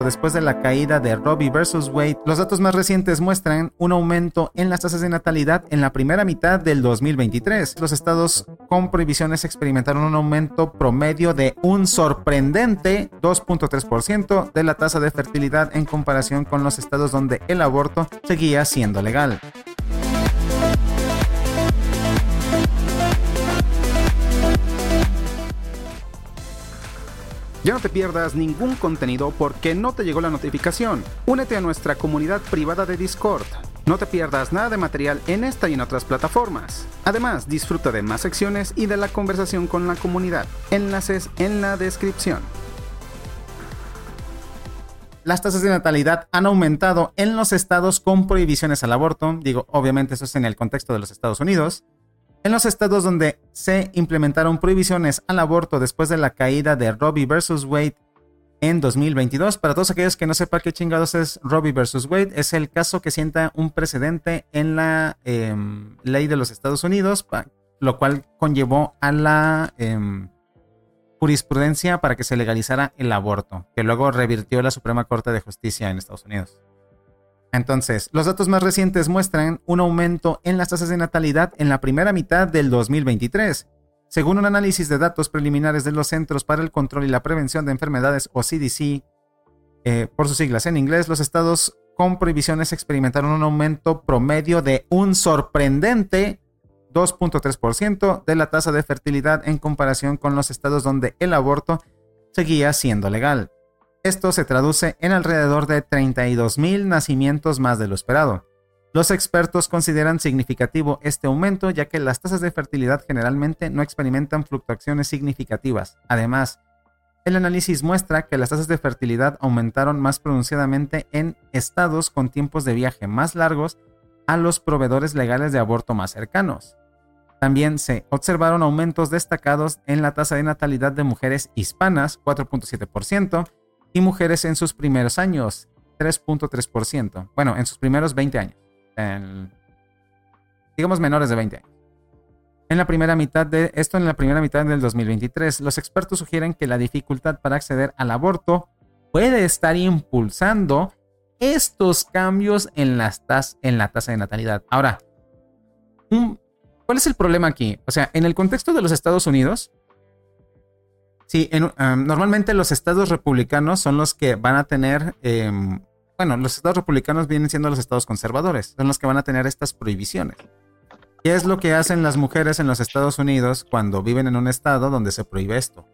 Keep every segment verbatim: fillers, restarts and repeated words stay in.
Después de la caída de Roe versus Wade, los datos más recientes muestran un aumento en las tasas de natalidad en la primera mitad del dos mil veintitrés. Los estados con prohibiciones experimentaron un aumento promedio de un sorprendente dos punto tres por ciento de la tasa de fertilidad en comparación con los estados donde el aborto seguía siendo legal. Ya no te pierdas ningún contenido porque no te llegó la notificación. Únete a nuestra comunidad privada de Discord. No te pierdas nada de material en esta y en otras plataformas. Además, disfruta de más secciones y de la conversación con la comunidad. Enlaces en la descripción. Las tasas de natalidad han aumentado en los estados con prohibiciones al aborto. Digo, obviamente eso es en el contexto de los Estados Unidos. En los estados donde se implementaron prohibiciones al aborto después de la caída de Roe versus Wade en dos mil veintidós. Para todos aquellos que no sepan qué chingados es Roe versus Wade, es el caso que sienta un precedente en la eh, ley de los Estados Unidos, lo cual conllevó a la eh, jurisprudencia para que se legalizara el aborto, que luego revirtió la Suprema Corte de Justicia en Estados Unidos. Entonces, los datos más recientes muestran un aumento en las tasas de natalidad en la primera mitad del dos mil veintitrés. Según un análisis de datos preliminares de los Centros para el Control y la Prevención de Enfermedades, o C D C, eh, por sus siglas en inglés, los estados con prohibiciones experimentaron un aumento promedio de un sorprendente dos punto tres por ciento de la tasa de fertilidad en comparación con los estados donde el aborto seguía siendo legal. Esto se traduce en alrededor de treinta y dos mil nacimientos más de lo esperado. Los expertos consideran significativo este aumento, ya que las tasas de fertilidad generalmente no experimentan fluctuaciones significativas. Además, el análisis muestra que las tasas de fertilidad aumentaron más pronunciadamente en estados con tiempos de viaje más largos a los proveedores legales de aborto más cercanos. También se observaron aumentos destacados en la tasa de natalidad de mujeres hispanas, cuatro punto siete por ciento, y mujeres en sus primeros años, tres punto tres por ciento. Bueno, en sus primeros veinte años. En, digamos menores de veinte años. En la primera mitad de esto en la primera mitad del dos mil veintitrés, los expertos sugieren que la dificultad para acceder al aborto puede estar impulsando estos cambios en, las tas, en la tasa de natalidad. Ahora, un, ¿cuál es el problema aquí? O sea, en el contexto de los Estados Unidos, sí, en, um, normalmente los estados republicanos son los que van a tener, eh, bueno, los estados republicanos vienen siendo los estados conservadores, son los que van a tener estas prohibiciones. ¿Qué es lo que hacen las mujeres en los Estados Unidos cuando viven en un estado donde se prohíbe esto?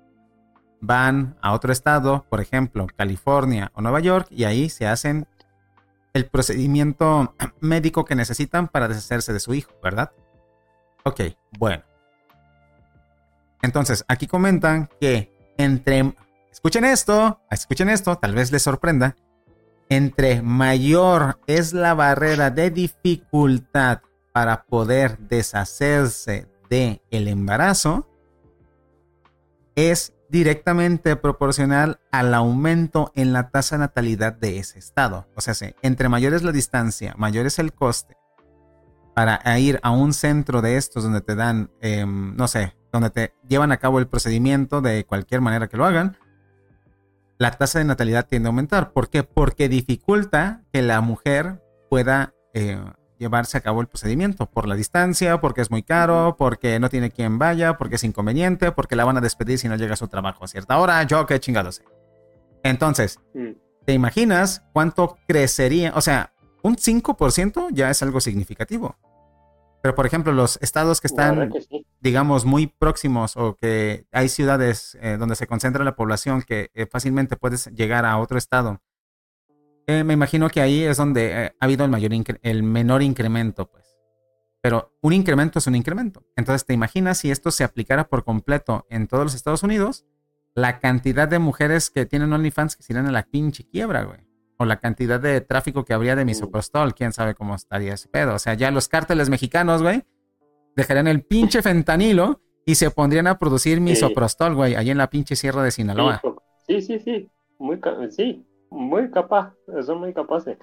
Van a otro estado, por ejemplo, California o Nueva York, y ahí se hacen el procedimiento médico que necesitan para deshacerse de su hijo, ¿verdad? Ok, bueno. Entonces, aquí comentan que entre... Escuchen esto, escuchen esto, tal vez les sorprenda. Entre mayor es la barrera de dificultad para poder deshacerse del embarazo, es directamente proporcional al aumento en la tasa de natalidad de ese estado. O sea, sí, entre mayor es la distancia, mayor es el coste para ir a un centro de estos donde te dan, eh, no sé, donde te llevan a cabo el procedimiento de cualquier manera que lo hagan, la tasa de natalidad tiende a aumentar. ¿Por qué? Porque dificulta que la mujer pueda eh, llevarse a cabo el procedimiento por la distancia, porque es muy caro, porque no tiene quien vaya, porque es inconveniente, porque la van a despedir si no llega a su trabajo a cierta hora. Yo qué chingados sé. Entonces, ¿te imaginas cuánto crecería? O sea, un cinco por ciento ya es algo significativo. Pero, por ejemplo, los estados que están, que sí. digamos, muy próximos o que hay ciudades eh, donde se concentra la población que eh, fácilmente puedes llegar a otro estado. Eh, me imagino que ahí es donde eh, ha habido el, mayor incre- el menor incremento, pues. Pero un incremento es un incremento. Entonces, ¿te imaginas si esto se aplicara por completo en todos los Estados Unidos? La cantidad de mujeres que tienen OnlyFans que se irían a la pinche quiebra, güey. O la cantidad de tráfico que habría de misoprostol, quién sabe cómo estaría ese pedo. O sea, ya los cárteles mexicanos, güey, dejarían el pinche fentanilo y se pondrían a producir misoprostol, güey, allí en la pinche sierra de Sinaloa. Sí, sí, sí, muy, sí, muy capaz, son muy capaces.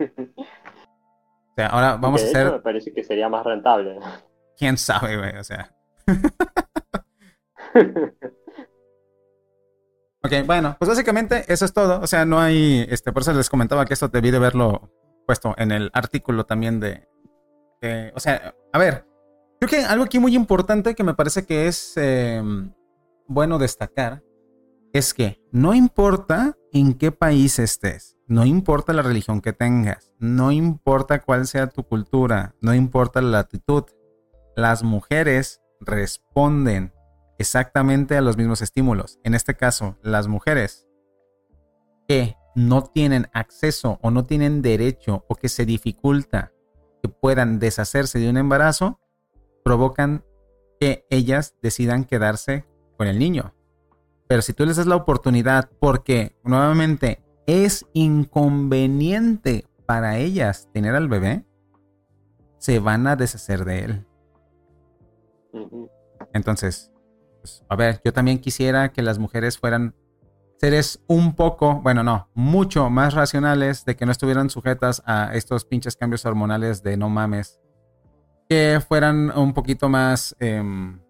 O sea, ahora vamos de a hacer... hecho, me parece que sería más rentable. Quién sabe, güey, o sea... Ok, bueno, pues básicamente eso es todo. O sea, no hay, este, por eso les comentaba que esto debí de verlo puesto en el artículo también de, de o sea, a ver, creo que algo aquí muy importante que me parece que es eh, bueno destacar es que no importa en qué país estés, no importa la religión que tengas, no importa cuál sea tu cultura, no importa la latitud, las mujeres responden exactamente a los mismos estímulos. En este caso, las mujeres que no tienen acceso o no tienen derecho o que se dificulta que puedan deshacerse de un embarazo, provocan que ellas decidan quedarse con el niño. Pero si tú les das la oportunidad, porque nuevamente es inconveniente para ellas tener al bebé, se van a deshacer de él. Ujú. Entonces, pues, a ver, yo también quisiera que las mujeres fueran seres un poco, bueno, no, mucho más racionales, de que no estuvieran sujetas a estos pinches cambios hormonales de no mames, que fueran un poquito más, eh,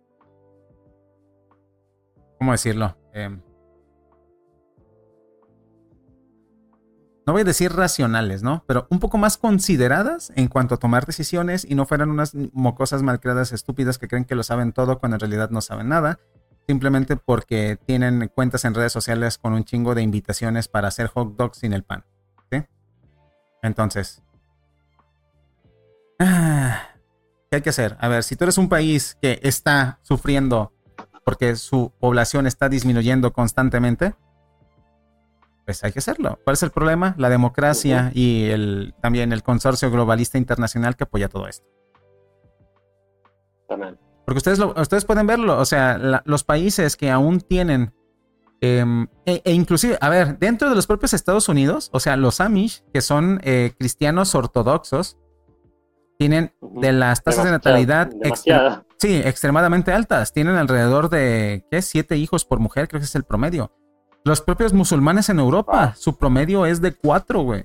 ¿cómo decirlo? Eh, no voy a decir racionales, ¿no? Pero un poco más consideradas en cuanto a tomar decisiones y no fueran unas mocosas malcriadas estúpidas que creen que lo saben todo cuando en realidad no saben nada, simplemente porque tienen cuentas en redes sociales con un chingo de invitaciones para hacer hot dogs sin el pan, ¿sí? Entonces, ah, ¿qué hay que hacer? A ver, si tú eres un país que está sufriendo porque su población está disminuyendo constantemente, pues hay que hacerlo. ¿Cuál es el problema? La democracia uh-huh. y el, también el consorcio globalista internacional que apoya todo esto. También. Porque ustedes, lo, ustedes pueden verlo, o sea, la, los países que aún tienen, eh, e, e inclusive, a ver, dentro de los propios Estados Unidos, o sea, los Amish, que son eh, cristianos ortodoxos, tienen de las tasas demasiado, de natalidad extre- sí, extremadamente altas. Tienen alrededor de, ¿qué? Siete hijos por mujer, creo que es el promedio. Los propios musulmanes en Europa, ah. su promedio es de cuatro, güey.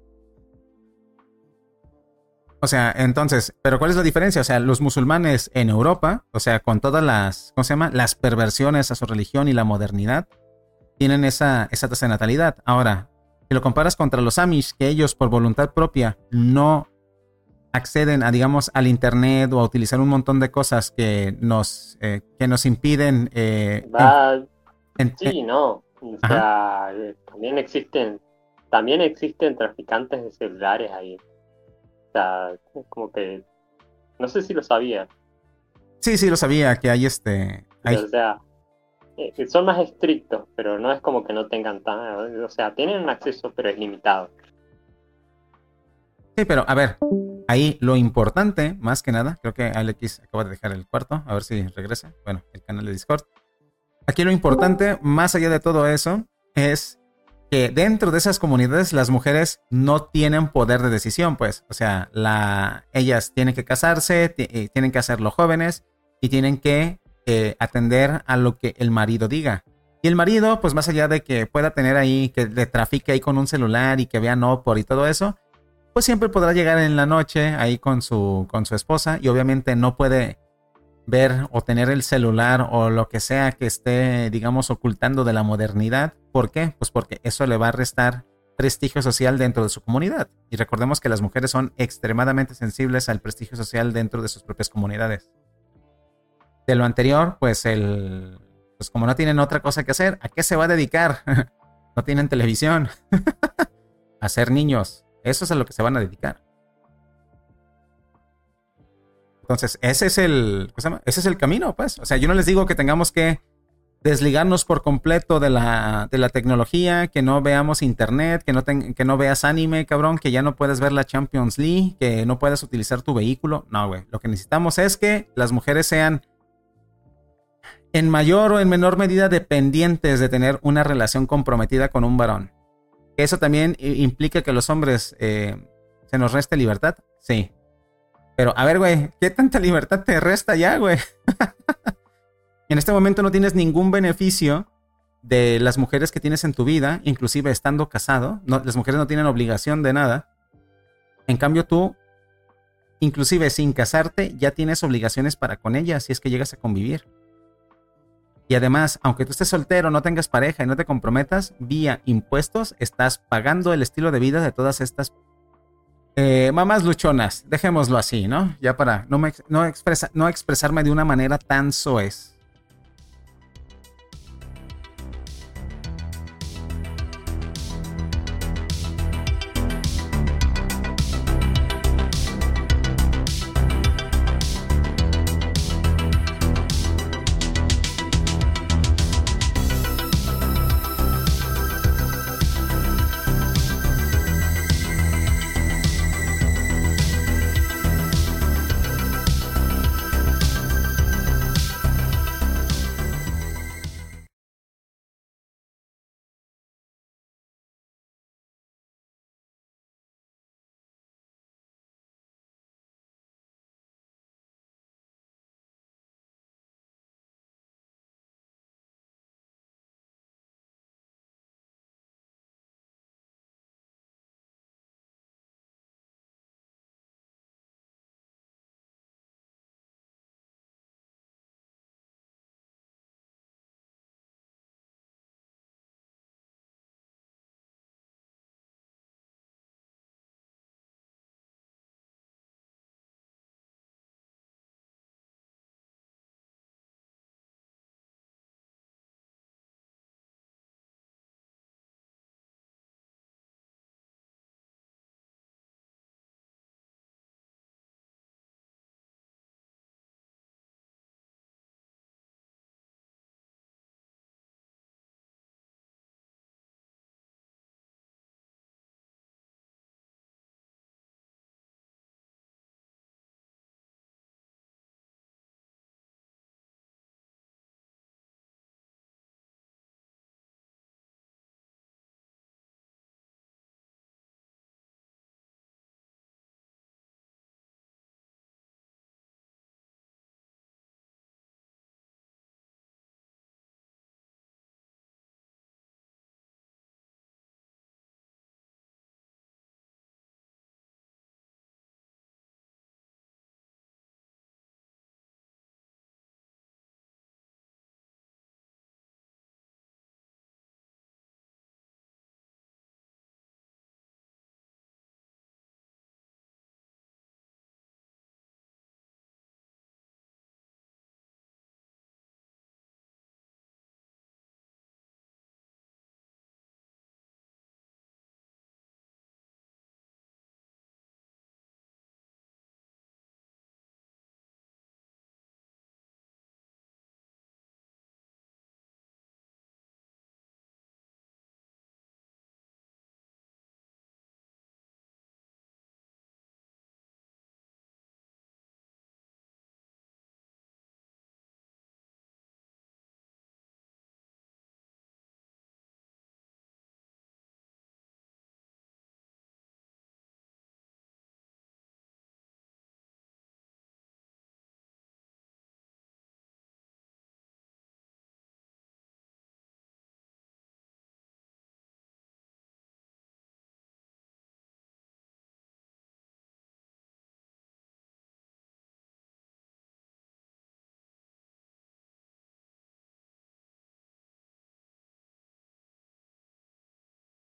O sea, entonces, ¿pero cuál es la diferencia? O sea, los musulmanes en Europa, o sea, con todas las, ¿cómo se llama? Las perversiones a su religión y la modernidad, tienen esa, esa tasa de natalidad. Ahora, si lo comparas contra los Amish, que ellos por voluntad propia no acceden a, digamos, al internet o a utilizar un montón de cosas que nos, eh, que nos impiden... Eh, Va, en, en, sí, en, no. O sea, eh, también existen, también existen traficantes de celulares ahí. O sea, como que, no sé si lo sabía. Sí, sí lo sabía, que hay este... Hay... O sea, eh, son más estrictos, pero no es como que no tengan tan... O sea, tienen un acceso, pero es limitado. Sí, pero a ver, ahí lo importante, más que nada, creo que Alex acaba de dejar el cuarto, a ver si regresa. Bueno, el canal de Discord. Aquí lo importante, más allá de todo eso, es que dentro de esas comunidades las mujeres no tienen poder de decisión, pues. O sea, la, ellas tienen que casarse, t- tienen que hacerlo jóvenes y tienen que eh, atender a lo que el marido diga. Y el marido, pues más allá de que pueda tener ahí, que le trafique ahí con un celular y que vea no por y todo eso, pues siempre podrá llegar en la noche ahí con su, con su esposa y obviamente no puede ver o tener el celular o lo que sea que esté, digamos, ocultando de la modernidad. ¿Por qué? Pues porque eso le va a restar prestigio social dentro de su comunidad. Y recordemos que las mujeres son extremadamente sensibles al prestigio social dentro de sus propias comunidades. De lo anterior, pues el, pues como no tienen otra cosa que hacer, ¿a qué se va a dedicar? No tienen televisión. A ser niños. Eso es a lo que se van a dedicar. Entonces, ese es el, ¿cómo se llama? Ese es el camino, pues. O sea, yo no les digo que tengamos que desligarnos por completo de la, de la tecnología, que no veamos internet, que no, ten, que no veas anime, cabrón, que ya no puedes ver la Champions League, que no puedes utilizar tu vehículo. No, güey. Lo que necesitamos es que las mujeres sean en mayor o en menor medida dependientes de tener una relación comprometida con un varón. ¿Eso también implica que los hombres eh, se nos reste libertad? Sí. Pero, a ver, güey, ¿qué tanta libertad te resta ya, güey? En este momento no tienes ningún beneficio de las mujeres que tienes en tu vida, inclusive estando casado. No, las mujeres no tienen obligación de nada. En cambio, tú, inclusive sin casarte, ya tienes obligaciones para con ellas si es que llegas a convivir. Y además, aunque tú estés soltero, no tengas pareja y no te comprometas, vía impuestos estás pagando el estilo de vida de todas estas eh, mamás luchonas. Dejémoslo así, ¿no? Ya para no, me, no, expresa, no expresarme de una manera tan soez.